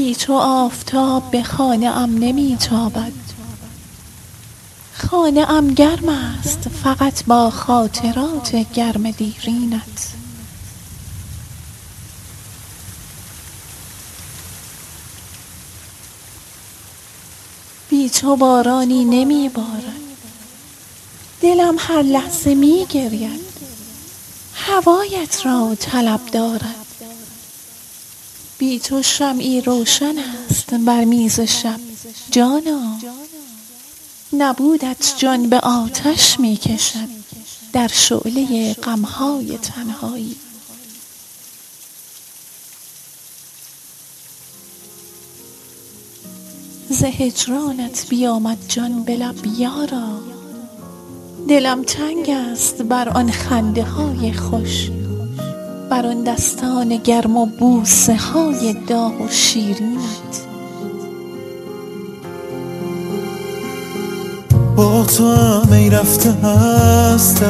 بی تو آفتاب به خانه ام نمی تابد. خانه ام گرم است فقط با خاطرات گرم دیرینت. بی تو بارانی نمی بارد، دلم هر لحظه می گرید، هوایت را طلب دارد. بی تو شمعی روشن است بر میز شب جانا، نبودت جان به آتش می کشد در شعله غمهای تنهایی. ز هجرانت بیامد جان به لب یارا، دلم تنگ است بر آن خنده های خوش، بر آن دستان گرم و بوسه های داغ و شیرینت. با تو هم ای رفته هست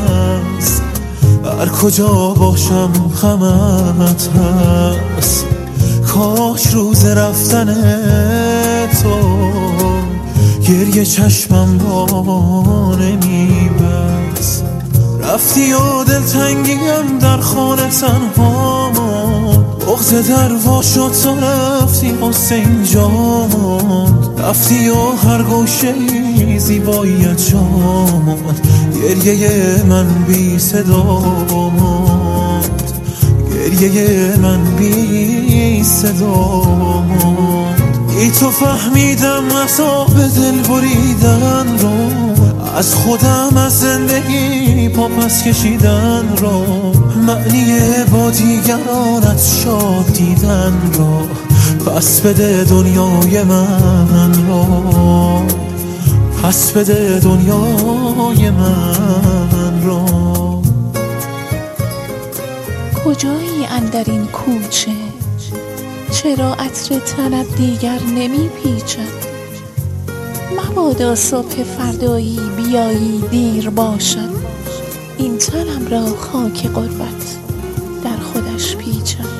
هر کجا باشم غمت هست. کاش روز رفتن تو گریه چشمم را نمیبست. رفتی و دلتنگیم در خانه تنها ماند، بغض در وا شد تو رفتی غصه اینجا ماند. رفتی و هر گوشه‌ای زیباییت جا ماند، گریه من بی صدا ماند، گریه من بی صدا ماند. ای تو فهمیدم عذاب دل بریدن رو، از خودم از زندگی پا پس کشیدن را، معنی با دیگرانت شاد دیدن را. پس بده دنیای من را، پس بده دنیای من را. کجایی اندر این کوچه؟ چرا عطر تنت دیگر نمی پیچد؟ مبادا صبح فردایی بیایی دیر باشد، این تنم را خاک غربت در خودش پیچد.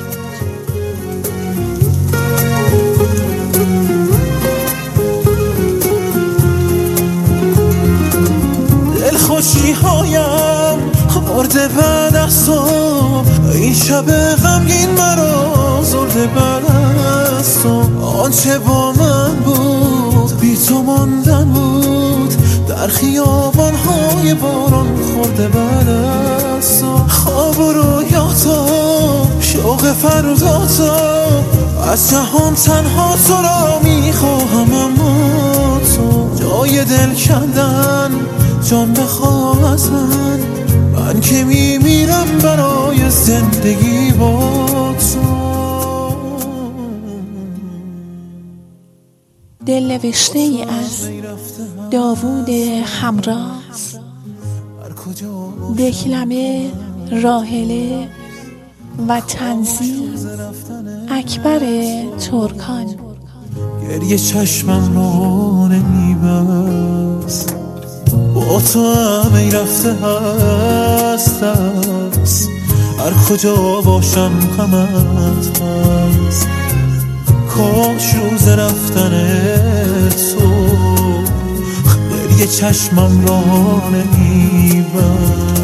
دلخوشی هایم خورده بعد از تو، این شب غمگین مرا زرده بعد از تو. آنچه با من بود بی تو ماندن بود، در خیابان‌های باران خورده بعد از تو. خواب و رویاتا شوق فرداتا، از جهان تنها تو را میخواهم، اما تو جای دل کندن جان بخواه از من، من که میمیرم برای زندگی با تو. دل نوشته ای از داوود همراز، دکلمه راحله و تنظیم اکبر ترکان. گریه چشمم را نمیبست، با تو هم ای رفته هست هر کجا باشم غمت هست. کاش روز رفتن تو گریه چشمم را نمیبست.